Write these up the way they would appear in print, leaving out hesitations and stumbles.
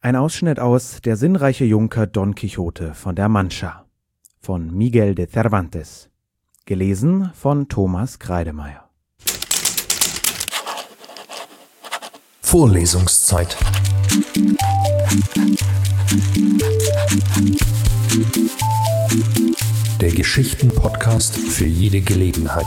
Ein Ausschnitt aus Der sinnreiche Junker Don Quixote von der Mancha von Miguel de Cervantes, gelesen von Thomas Kreidemeyer. Vorlesungszeit. Der Geschichten-Podcast für jede Gelegenheit.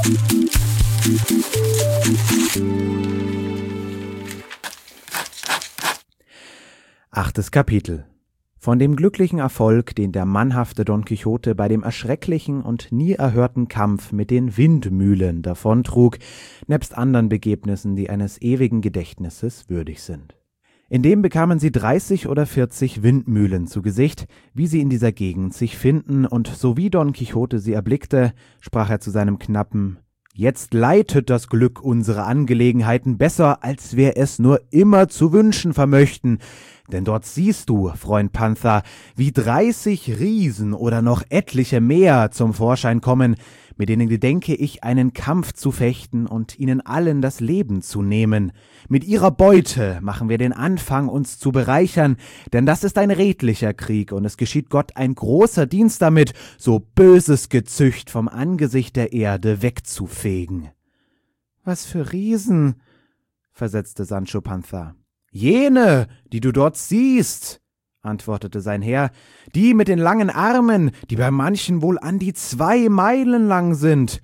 Achtes Kapitel. Von dem glücklichen Erfolg, den der mannhafte Don Quixote bei dem erschrecklichen und nie erhörten Kampf mit den Windmühlen davontrug, nebst anderen Begebnissen, die eines ewigen Gedächtnisses würdig sind. Indem bekamen sie 30 oder 40 Windmühlen zu Gesicht, wie sie in dieser Gegend sich finden, und so wie Don Quixote sie erblickte, sprach er zu seinem Knappen: »Jetzt leitet das Glück unsere Angelegenheiten besser, als wir es nur immer zu wünschen vermöchten. Denn dort siehst du, Freund Panther, wie 30 Riesen oder noch etliche mehr zum Vorschein kommen, mit denen gedenke ich, einen Kampf zu fechten und ihnen allen das Leben zu nehmen. Mit ihrer Beute machen wir den Anfang, uns zu bereichern, denn das ist ein redlicher Krieg, und es geschieht Gott ein großer Dienst damit, so böses Gezücht vom Angesicht der Erde wegzufegen.« »Was für Riesen?« versetzte Sancho Panza. »Jene, die du dort siehst«, antwortete sein Herr, »die mit den langen Armen, die bei manchen wohl an die 2 Meilen lang sind.«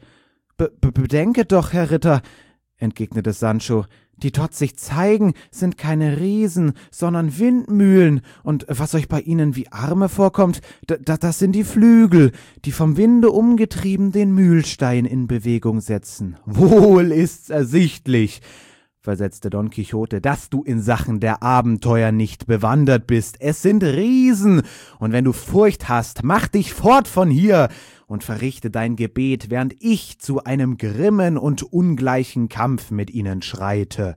»Bedenket doch, Herr Ritter«, entgegnete Sancho, »die dort sich zeigen, sind keine Riesen, sondern Windmühlen, und was euch bei ihnen wie Arme vorkommt, das sind die Flügel, die vom Winde umgetrieben den Mühlstein in Bewegung setzen.« »Wohl ist's ersichtlich«, versetzte Don Quixote, »dass du in Sachen der Abenteuer nicht bewandert bist. Es sind Riesen, und wenn du Furcht hast, mach dich fort von hier und verrichte dein Gebet, während ich zu einem grimmen und ungleichen Kampf mit ihnen schreite.«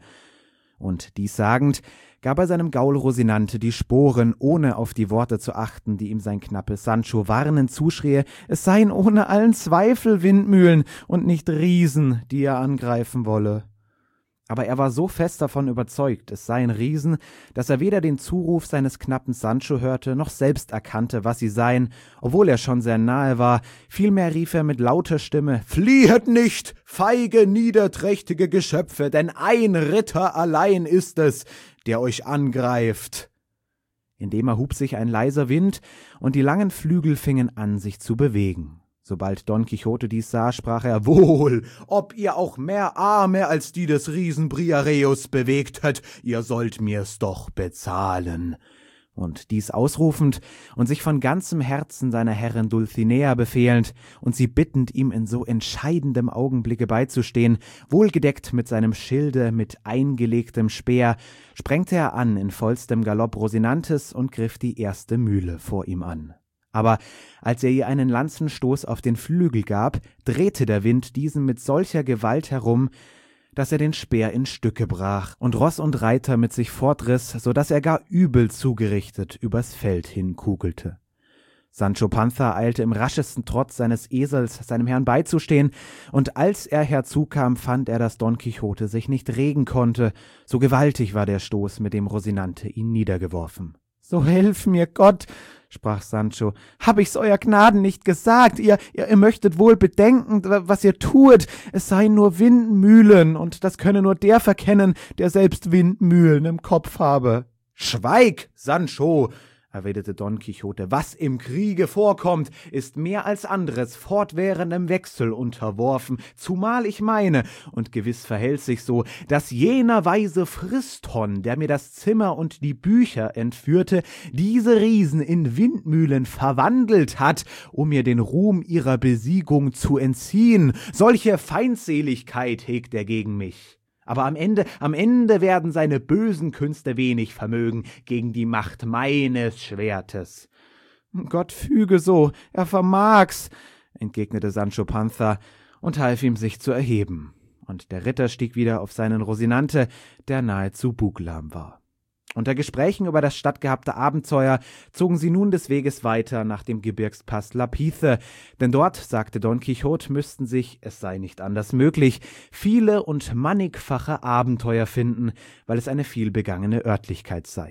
Und dies sagend, gab er seinem Gaul Rosinante die Sporen, ohne auf die Worte zu achten, die ihm sein Knappe Sancho warnend zuschrie, es seien ohne allen Zweifel Windmühlen und nicht Riesen, die er angreifen wolle. Aber er war so fest davon überzeugt, es seien Riesen, dass er weder den Zuruf seines Knappen Sancho hörte, noch selbst erkannte, was sie seien, obwohl er schon sehr nahe war. Vielmehr rief er mit lauter Stimme: »Fliehet nicht, feige, niederträchtige Geschöpfe, denn ein Ritter allein ist es, der euch angreift.« Indem erhub sich ein leiser Wind, und die langen Flügel fingen an, sich zu bewegen. Sobald Don Quixote dies sah, sprach er: »Wohl, ob ihr auch mehr Arme als die des Riesen Briareus bewegtet, ihr sollt mir's doch bezahlen.« Und dies ausrufend und sich von ganzem Herzen seiner Herrin Dulcinea befehlend und sie bittend, ihm in so entscheidendem Augenblicke beizustehen, wohlgedeckt mit seinem Schilde, mit eingelegtem Speer, sprengte er an in vollstem Galopp Rosinantes und griff die erste Mühle vor ihm an. Aber als er ihr einen Lanzenstoß auf den Flügel gab, drehte der Wind diesen mit solcher Gewalt herum, dass er den Speer in Stücke brach und Ross und Reiter mit sich fortriss, so daß er gar übel zugerichtet übers Feld hinkugelte. Sancho Panza eilte im raschesten Trotz seines Esels seinem Herrn beizustehen, und als er herzukam, fand er, dass Don Quixote sich nicht regen konnte, so gewaltig war der Stoß, mit dem Rosinante ihn niedergeworfen. »So helf mir Gott«, sprach Sancho, »hab ich's euer Gnaden nicht gesagt? Ihr möchtet wohl bedenken, was ihr tuet. Es seien nur Windmühlen, und das könne nur der verkennen, der selbst Windmühlen im Kopf habe.« »Schweig, Sancho«, erwiderte Don Quixote, »was im Kriege vorkommt, ist mehr als anderes fortwährendem Wechsel unterworfen, zumal ich meine, und gewiss verhält sich so, dass jener weise Friston, der mir das Zimmer und die Bücher entführte, diese Riesen in Windmühlen verwandelt hat, um mir den Ruhm ihrer Besiegung zu entziehen. Solche Feindseligkeit hegt er gegen mich. Aber am Ende werden seine bösen Künste wenig vermögen gegen die Macht meines Schwertes.« »Gott füge so, er vermag's«, entgegnete Sancho Panza und half ihm, sich zu erheben. Und der Ritter stieg wieder auf seinen Rosinante, der nahezu buglahm war. Unter Gesprächen über das stattgehabte Abenteuer zogen sie nun des Weges weiter nach dem Gebirgspass Lapithe, denn dort, sagte Don Quixote, müssten sich, es sei nicht anders möglich, viele und mannigfache Abenteuer finden, weil es eine vielbegangene Örtlichkeit sei.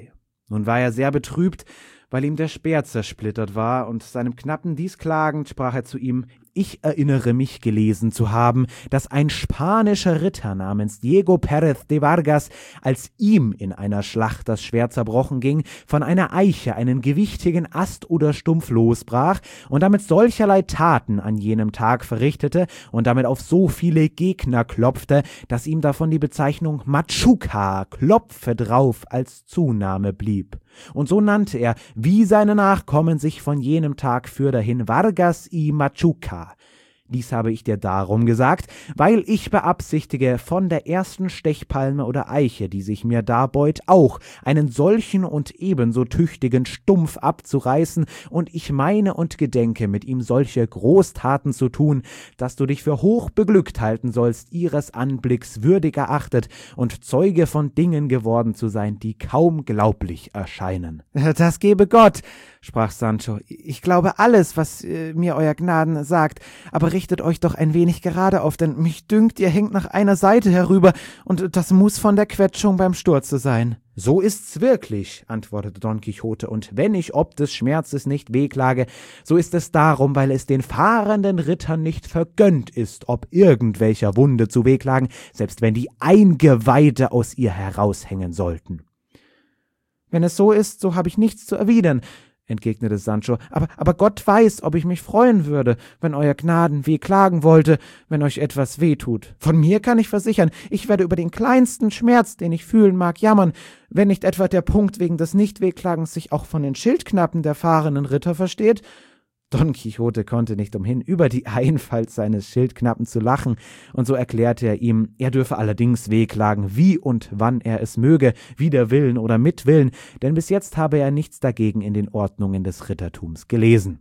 Nun war er sehr betrübt, weil ihm der Speer zersplittert war, und seinem Knappen dies klagend, sprach er zu ihm: »Ich erinnere mich gelesen zu haben, dass ein spanischer Ritter namens Diego Pérez de Vargas, als ihm in einer Schlacht das Schwert zerbrochen ging, von einer Eiche einen gewichtigen Ast oder Stumpf losbrach und damit solcherlei Taten an jenem Tag verrichtete und damit auf so viele Gegner klopfte, dass ihm davon die Bezeichnung Machuca, Klopfe drauf, als Zunahme blieb. Und so nannte er, wie seine Nachkommen sich von jenem Tag fürderhin, Vargas y Machuca. Dies habe ich dir darum gesagt, weil ich beabsichtige, von der ersten Stechpalme oder Eiche, die sich mir darbeut, auch einen solchen und ebenso tüchtigen Stumpf abzureißen, und ich meine und gedenke, mit ihm solche Großtaten zu tun, dass du dich für hoch beglückt halten sollst, ihres Anblicks würdig erachtet und Zeuge von Dingen geworden zu sein, die kaum glaublich erscheinen.« »Das gebe Gott«, sprach Sancho, »ich glaube alles, was mir euer Gnaden sagt, aber richtet euch doch ein wenig gerade auf, denn mich dünkt, ihr hängt nach einer Seite herüber, und das muß von der Quetschung beim Sturze sein.« »So ist's wirklich«, antwortete Don Quixote, »und wenn ich ob des Schmerzes nicht wehklage, so ist es darum, weil es den fahrenden Rittern nicht vergönnt ist, ob irgendwelcher Wunde zu wehklagen, selbst wenn die Eingeweide aus ihr heraushängen sollten.« »Wenn es so ist, so habe ich nichts zu erwidern«, entgegnete Sancho, aber Gott weiß, ob ich mich freuen würde, wenn euer Gnaden weh klagen wollte, wenn euch etwas weh tut. Von mir kann ich versichern, ich werde über den kleinsten Schmerz, den ich fühlen mag, jammern, wenn nicht etwa der Punkt wegen des Nichtwehklagens sich auch von den Schildknappen der fahrenden Ritter versteht.« Don Quixote konnte nicht umhin, über die Einfalt seines Schildknappen zu lachen, und so erklärte er ihm, er dürfe allerdings wehklagen, wie und wann er es möge, wider Willen oder mit Willen, denn bis jetzt habe er nichts dagegen in den Ordnungen des Rittertums gelesen.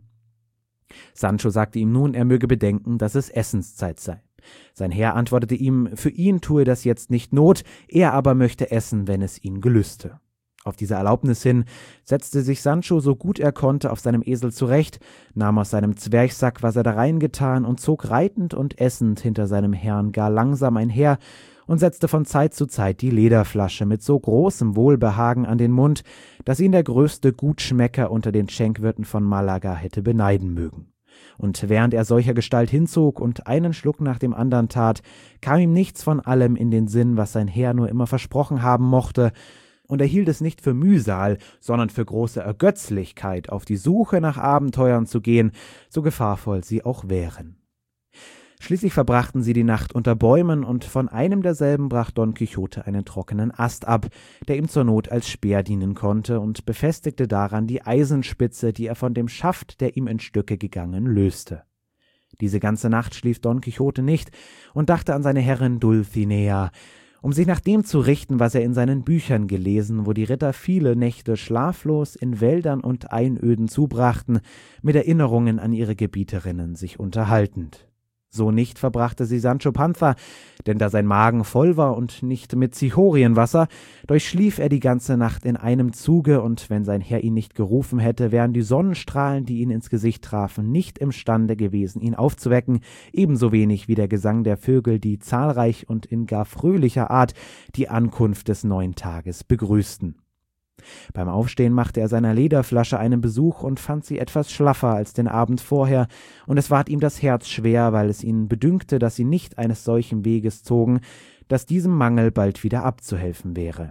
Sancho sagte ihm nun, er möge bedenken, dass es Essenszeit sei. Sein Herr antwortete ihm, für ihn tue das jetzt nicht Not, er aber möchte essen, wenn es ihn gelüste. Auf diese Erlaubnis hin setzte sich Sancho, so gut er konnte, auf seinem Esel zurecht, nahm aus seinem Zwerchsack, was er da reingetan, und zog reitend und essend hinter seinem Herrn gar langsam einher und setzte von Zeit zu Zeit die Lederflasche mit so großem Wohlbehagen an den Mund, dass ihn der größte Gutschmecker unter den Schenkwirten von Malaga hätte beneiden mögen. Und während er solcher Gestalt hinzog und einen Schluck nach dem andern tat, kam ihm nichts von allem in den Sinn, was sein Herr nur immer versprochen haben mochte, und er hielt es nicht für Mühsal, sondern für große Ergötzlichkeit, auf die Suche nach Abenteuern zu gehen, so gefahrvoll sie auch wären. Schließlich verbrachten sie die Nacht unter Bäumen, und von einem derselben brach Don Quixote einen trockenen Ast ab, der ihm zur Not als Speer dienen konnte, und befestigte daran die Eisenspitze, die er von dem Schaft, der ihm in Stücke gegangen, löste. Diese ganze Nacht schlief Don Quixote nicht und dachte an seine Herrin Dulcinea, um sich nach dem zu richten, was er in seinen Büchern gelesen, wo die Ritter viele Nächte schlaflos in Wäldern und Einöden zubrachten, mit Erinnerungen an ihre Gebieterinnen sich unterhaltend. So nicht verbrachte sie Sancho Panza, denn da sein Magen voll war und nicht mit Zichorienwasser, durchschlief er die ganze Nacht in einem Zuge, und wenn sein Herr ihn nicht gerufen hätte, wären die Sonnenstrahlen, die ihn ins Gesicht trafen, nicht imstande gewesen, ihn aufzuwecken, ebenso wenig wie der Gesang der Vögel, die zahlreich und in gar fröhlicher Art die Ankunft des neuen Tages begrüßten. Beim Aufstehen machte er seiner Lederflasche einen Besuch und fand sie etwas schlaffer als den Abend vorher, und es ward ihm das Herz schwer, weil es ihn bedünkte, dass sie nicht eines solchen Weges zogen, dass diesem Mangel bald wieder abzuhelfen wäre.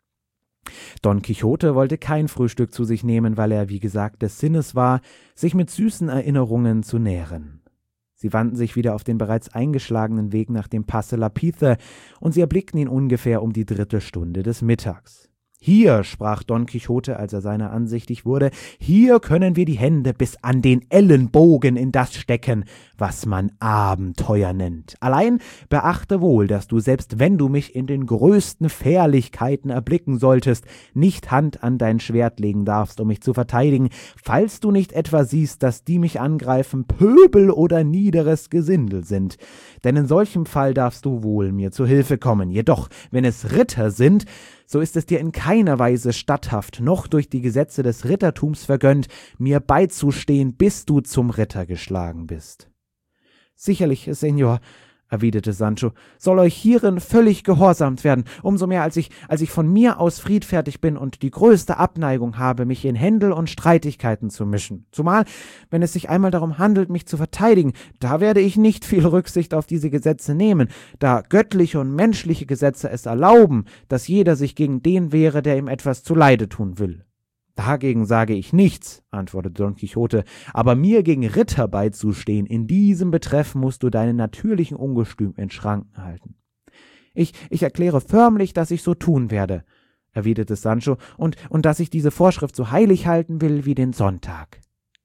Don Quixote wollte kein Frühstück zu sich nehmen, weil er, wie gesagt, des Sinnes war, sich mit süßen Erinnerungen zu nähren. Sie wandten sich wieder auf den bereits eingeschlagenen Weg nach dem Passe Lapice, und sie erblickten ihn ungefähr um die 3. Stunde des Mittags. »Hier«, sprach Don Quixote, als er seiner ansichtig wurde, »hier können wir die Hände bis an den Ellenbogen in das stecken, was man Abenteuer nennt. Allein beachte wohl, dass du, selbst wenn du mich in den größten Fährlichkeiten erblicken solltest, nicht Hand an dein Schwert legen darfst, um mich zu verteidigen, falls du nicht etwa siehst, dass die mich angreifen Pöbel oder niederes Gesindel sind. Denn in solchem Fall darfst du wohl mir zu Hilfe kommen. Jedoch, wenn es Ritter sind, so ist es dir in keiner Weise statthaft, noch durch die Gesetze des Rittertums vergönnt, mir beizustehen, bis du zum Ritter geschlagen bist.« »Sicherlich, Señor«, erwiderte Sancho, soll euch hierin völlig gehorsamt werden, umso mehr als ich von mir aus friedfertig bin und die größte Abneigung habe, mich in Händel und Streitigkeiten zu mischen. Zumal, wenn es sich einmal darum handelt, mich zu verteidigen, da werde ich nicht viel Rücksicht auf diese Gesetze nehmen, da göttliche und menschliche Gesetze es erlauben, dass jeder sich gegen den wehre, der ihm etwas zuleide tun will. »Dagegen sage ich nichts«, antwortete Don Quixote, »aber mir gegen Ritter beizustehen, in diesem Betreff musst du deinen natürlichen Ungestüm in Schranken halten.« Ich erkläre förmlich, dass ich so tun werde«, erwiderte Sancho, und dass ich diese Vorschrift so heilig halten will wie den Sonntag.«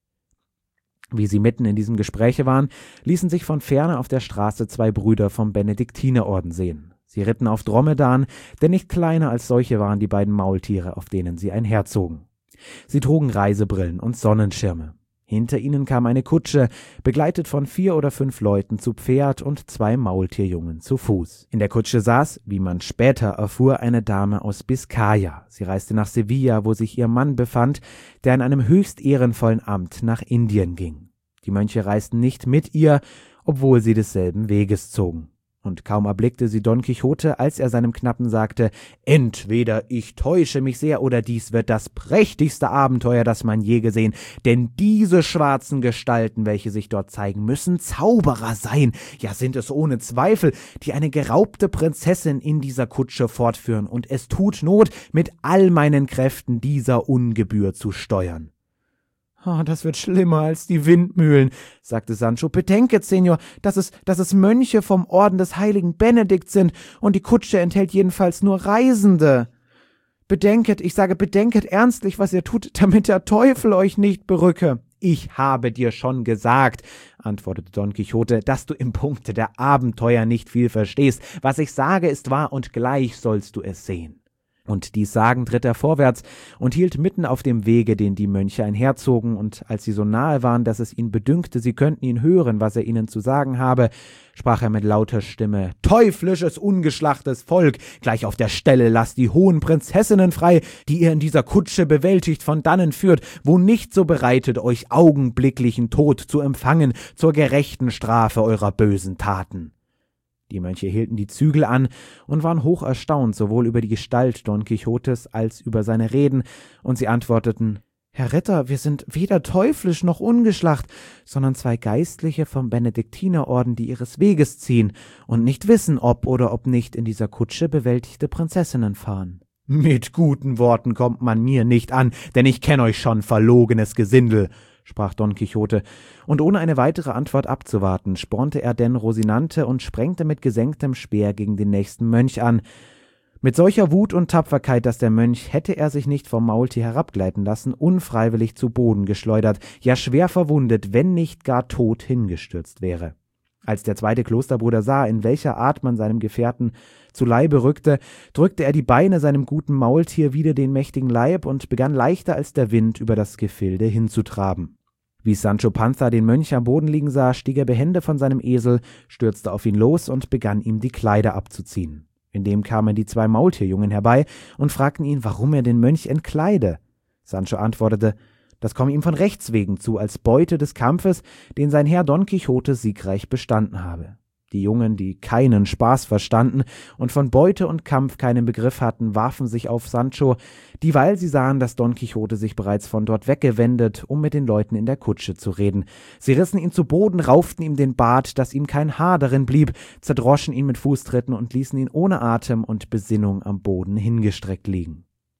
Wie sie mitten in diesem Gespräche waren, ließen sich von ferne auf der Straße 2 Brüder vom Benediktinerorden sehen. Sie ritten auf Dromedaren, denn nicht kleiner als solche waren die beiden Maultiere, auf denen sie einherzogen. Sie trugen Reisebrillen und Sonnenschirme. Hinter ihnen kam eine Kutsche, begleitet von 4 oder 5 Leuten zu Pferd und 2 Maultierjungen zu Fuß. In der Kutsche saß, wie man später erfuhr, eine Dame aus Biskaya. Sie reiste nach Sevilla, wo sich ihr Mann befand, der in einem höchst ehrenvollen Amt nach Indien ging. Die Mönche reisten nicht mit ihr, obwohl sie desselben Weges zogen. Und kaum erblickte sie Don Quixote, als er seinem Knappen sagte, »Entweder ich täusche mich sehr, oder dies wird das prächtigste Abenteuer, das man je gesehen, denn diese schwarzen Gestalten, welche sich dort zeigen, müssen Zauberer sein, ja sind es ohne Zweifel, die eine geraubte Prinzessin in dieser Kutsche fortführen, und es tut Not, mit all meinen Kräften dieser Ungebühr zu steuern.« »Oh, das wird schlimmer als die Windmühlen«, sagte Sancho. »Bedenket, Señor, dass es Mönche vom Orden des heiligen Benedikt sind, und die Kutsche enthält jedenfalls nur Reisende. Bedenket, ich sage, bedenket ernstlich, was ihr tut, damit der Teufel euch nicht berücke.« »Ich habe dir schon gesagt«, antwortete Don Quixote, »dass du im Punkte der Abenteuer nicht viel verstehst. Was ich sage, ist wahr, und gleich sollst du es sehen.« Und dies sagend ritt er vorwärts und hielt mitten auf dem Wege, den die Mönche einherzogen, und als sie so nahe waren, dass es ihn bedünkte, sie könnten ihn hören, was er ihnen zu sagen habe, sprach er mit lauter Stimme, »Teuflisches, ungeschlachtes Volk, gleich auf der Stelle lasst die hohen Prinzessinnen frei, die ihr in dieser Kutsche bewältigt von dannen führt, wo nicht so bereitet, euch augenblicklichen Tod zu empfangen zur gerechten Strafe eurer bösen Taten.« Die Mönche hielten die Zügel an und waren hoch erstaunt, sowohl über die Gestalt Don Quixotes als über seine Reden, und sie antworteten, »Herr Ritter, wir sind weder teuflisch noch ungeschlacht, sondern 2 Geistliche vom Benediktinerorden, die ihres Weges ziehen und nicht wissen, ob oder ob nicht in dieser Kutsche bewältigte Prinzessinnen fahren.« »Mit guten Worten kommt man mir nicht an, denn ich kenn euch schon, verlogenes Gesindel«, sprach Don Quixote, und ohne eine weitere Antwort abzuwarten, spornte er denn Rosinante und sprengte mit gesenktem Speer gegen den nächsten Mönch an. Mit solcher Wut und Tapferkeit, dass der Mönch, hätte er sich nicht vom Maultier herabgleiten lassen, unfreiwillig zu Boden geschleudert, ja schwer verwundet, wenn nicht gar tot hingestürzt wäre. Als der zweite Klosterbruder sah, in welcher Art man seinem Gefährten zu Leibe rückte, drückte er die Beine seinem guten Maultier wider den mächtigen Leib und begann leichter als der Wind über das Gefilde hinzutraben. Wie Sancho Panza den Mönch am Boden liegen sah, stieg er behende von seinem Esel, stürzte auf ihn los und begann ihm die Kleider abzuziehen. Indem kamen die 2 Maultierjungen herbei und fragten ihn, warum er den Mönch entkleide. Sancho antwortete, das komme ihm von Rechts wegen zu, als Beute des Kampfes, den sein Herr Don Quixote siegreich bestanden habe. Die Jungen, die keinen Spaß verstanden und von Beute und Kampf keinen Begriff hatten, warfen sich auf Sancho, dieweil sie sahen, dass Don Quixote sich bereits von dort weggewendet, um mit den Leuten in der Kutsche zu reden. Sie rissen ihn zu Boden, rauften ihm den Bart, dass ihm kein Haar darin blieb, zerdroschen ihn mit Fußtritten und ließen ihn ohne Atem und Besinnung am Boden hingestreckt liegen.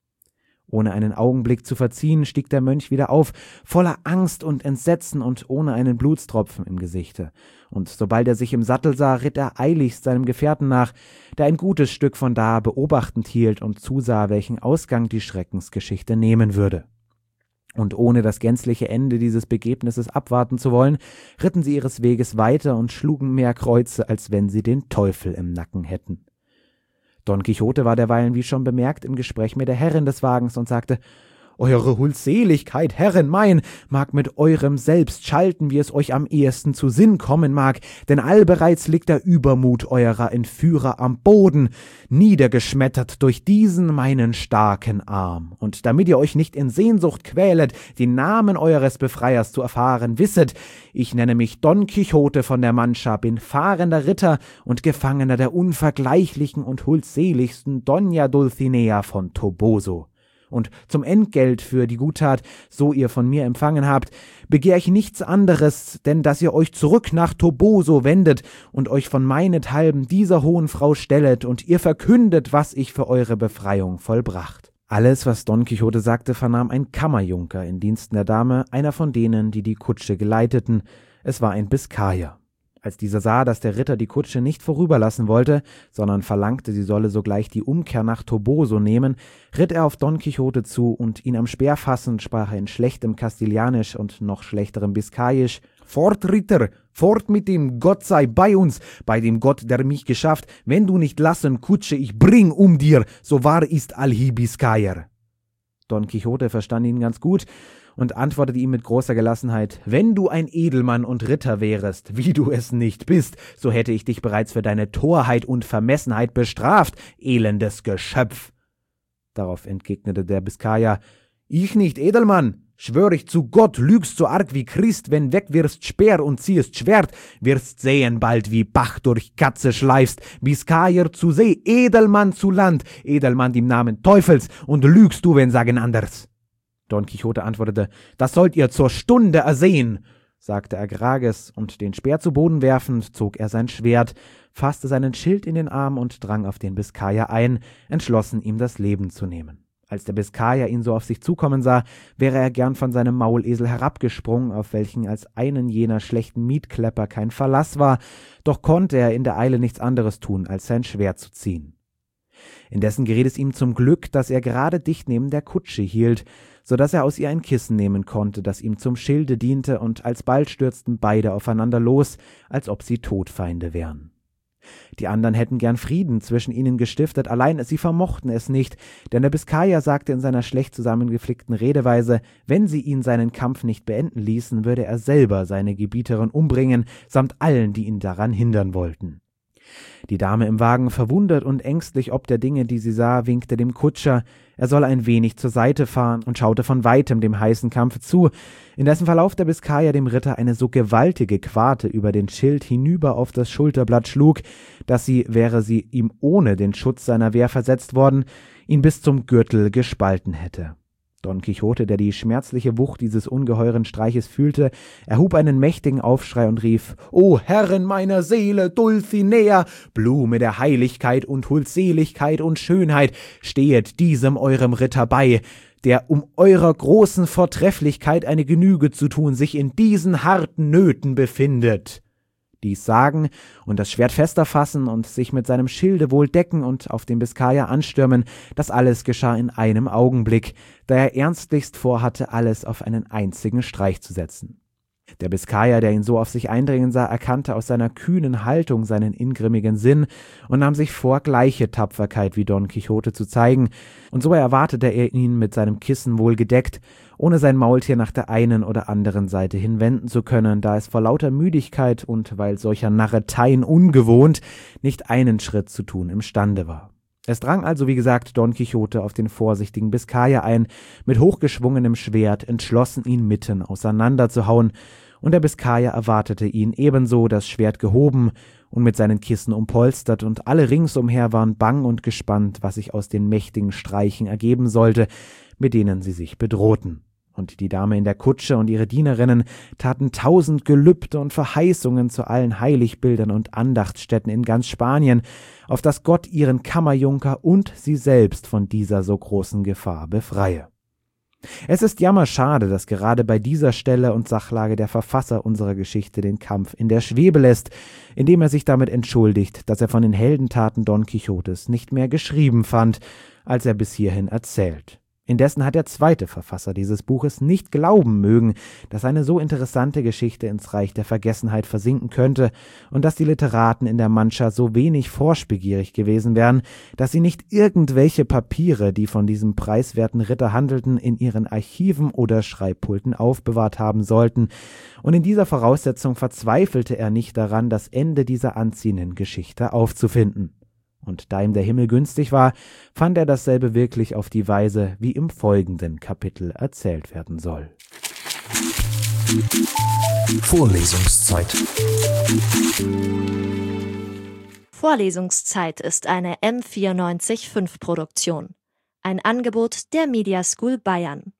Ohne einen Augenblick zu verziehen, stieg der Mönch wieder auf, voller Angst und Entsetzen und ohne einen Blutstropfen im Gesichte. Und sobald er sich im Sattel sah, ritt er eiligst seinem Gefährten nach, der ein gutes Stück von da beobachtend hielt und zusah, welchen Ausgang die Schreckensgeschichte nehmen würde. Und ohne das gänzliche Ende dieses Begebnisses abwarten zu wollen, ritten sie ihres Weges weiter und schlugen mehr Kreuze, als wenn sie den Teufel im Nacken hätten. Don Quixote war derweilen, wie schon bemerkt, im Gespräch mit der Herrin des Wagens und sagte, Eure Huldseligkeit, Herren mein, mag mit eurem Selbst schalten, wie es euch am ehesten zu Sinn kommen mag, denn allbereits liegt der Übermut eurer Entführer am Boden, niedergeschmettert durch diesen meinen starken Arm. Und damit ihr euch nicht in Sehnsucht quälet, den Namen eures Befreiers zu erfahren, wisset, ich nenne mich Don Quixote von der Mancha, bin fahrender Ritter und Gefangener der unvergleichlichen und huldseligsten Doña Dulcinea von Toboso. Und zum Entgelt für die Guttat, so ihr von mir empfangen habt, begehr ich nichts anderes, denn dass ihr euch zurück nach Toboso wendet und euch von meinethalben dieser hohen Frau stellet und ihr verkündet, was ich für eure Befreiung vollbracht. Alles, was Don Quixote sagte, vernahm ein Kammerjunker in Diensten der Dame, einer von denen, die die Kutsche geleiteten. Es war ein Biskayer. Als dieser sah, dass der Ritter die Kutsche nicht vorüberlassen wollte, sondern verlangte, sie solle sogleich die Umkehr nach Toboso nehmen, ritt er auf Don Quixote zu und ihn am Speer fassend sprach er in schlechtem Kastilianisch und noch schlechterem Biskayisch: »Fort, Ritter, fort mit dem Gott sei bei uns, bei dem Gott, der mich geschafft, wenn du nicht lassen, Kutsche, ich bring um dir, so wahr ist allhi Biskayer.« Don Quixote verstand ihn ganz gut und antwortete ihm mit großer Gelassenheit: »Wenn du ein Edelmann und Ritter wärest, wie du es nicht bist, so hätte ich dich bereits für deine Torheit und Vermessenheit bestraft, elendes Geschöpf.« Darauf entgegnete der Biskayer: »Ich nicht Edelmann? Schwör ich zu Gott, lügst so arg wie Christ, wenn weg wirst Speer und ziehest Schwert, wirst sehen bald, wie Bach durch Katze schleifst, Biskayer zu See, Edelmann zu Land, Edelmann im Namen Teufels, und lügst du, wenn sagen anders.« Don Quixote antwortete: »Das sollt ihr zur Stunde ersehen«, sagte er Grages, und den Speer zu Boden werfend, zog er sein Schwert, fasste seinen Schild in den Arm und drang auf den Biskayer ein, entschlossen, ihm das Leben zu nehmen. Als der Biskayer ihn so auf sich zukommen sah, wäre er gern von seinem Maulesel herabgesprungen, auf welchen als einen jener schlechten Mietklepper kein Verlass war, doch konnte er in der Eile nichts anderes tun, als sein Schwert zu ziehen. Indessen geriet es ihm zum Glück, dass er gerade dicht neben der Kutsche hielt, so dass er aus ihr ein Kissen nehmen konnte, das ihm zum Schilde diente, und alsbald stürzten beide aufeinander los, als ob sie Todfeinde wären. Die anderen hätten gern Frieden zwischen ihnen gestiftet, allein sie vermochten es nicht, denn der Biskayer sagte in seiner schlecht zusammengeflickten Redeweise, wenn sie ihn seinen Kampf nicht beenden ließen, würde er selber seine Gebieterin umbringen, samt allen, die ihn daran hindern wollten. Die Dame im Wagen, verwundert und ängstlich ob der Dinge, die sie sah, winkte dem Kutscher, er solle ein wenig zur Seite fahren, und schaute von weitem dem heißen Kampfe zu, in dessen Verlauf der Biskayer dem Ritter eine so gewaltige Quarte über den Schild hinüber auf das Schulterblatt schlug, dass sie, wäre sie ihm ohne den Schutz seiner Wehr versetzt worden, ihn bis zum Gürtel gespalten hätte. Don Quixote, der die schmerzliche Wucht dieses ungeheuren Streiches fühlte, erhub einen mächtigen Aufschrei und rief: »O Herren meiner Seele, Dulcinea, Blume der Heiligkeit und Huldseligkeit und Schönheit, stehet diesem eurem Ritter bei, der um eurer großen Vortrefflichkeit eine Genüge zu tun sich in diesen harten Nöten befindet.« Dies sagen und das Schwert fester fassen und sich mit seinem Schilde wohl decken und auf den Biskayer anstürmen, das alles geschah in einem Augenblick, da er ernstlichst vorhatte, alles auf einen einzigen Streich zu setzen. Der Biskayer, der ihn so auf sich eindringen sah, erkannte aus seiner kühnen Haltung seinen ingrimmigen Sinn und nahm sich vor, gleiche Tapferkeit wie Don Quixote zu zeigen, und so erwartete er ihn mit seinem Kissen wohl gedeckt, ohne sein Maultier nach der einen oder anderen Seite hinwenden zu können, da es vor lauter Müdigkeit und weil solcher Narreteien ungewohnt nicht einen Schritt zu tun imstande war. Es drang also, wie gesagt, Don Quixote auf den vorsichtigen Biskayer ein, mit hochgeschwungenem Schwert entschlossen, ihn mitten auseinanderzuhauen, und der Biskayer erwartete ihn, ebenso das Schwert gehoben und mit seinen Kissen umpolstert, und alle ringsumher waren bang und gespannt, was sich aus den mächtigen Streichen ergeben sollte, mit denen sie sich bedrohten. Und die Dame in der Kutsche und ihre Dienerinnen taten 1000 Gelübde und Verheißungen zu allen Heiligbildern und Andachtsstätten in ganz Spanien, auf dass Gott ihren Kammerjunker und sie selbst von dieser so großen Gefahr befreie. Es ist jammerschade, dass gerade bei dieser Stelle und Sachlage der Verfasser unserer Geschichte den Kampf in der Schwebe lässt, indem er sich damit entschuldigt, dass er von den Heldentaten Don Quixotes nicht mehr geschrieben fand, als er bis hierhin erzählt. Indessen hat der zweite Verfasser dieses Buches nicht glauben mögen, dass eine so interessante Geschichte ins Reich der Vergessenheit versinken könnte und dass die Literaten in der Mancha so wenig forschbegierig gewesen wären, dass sie nicht irgendwelche Papiere, die von diesem preiswerten Ritter handelten, in ihren Archiven oder Schreibpulten aufbewahrt haben sollten. Und in dieser Voraussetzung verzweifelte er nicht daran, das Ende dieser anziehenden Geschichte aufzufinden. Und da ihm der Himmel günstig war, fand er dasselbe wirklich auf die Weise, wie im folgenden Kapitel erzählt werden soll. Vorlesungszeit. Vorlesungszeit ist eine M94.5 Produktion. Ein Angebot der Media School Bayern.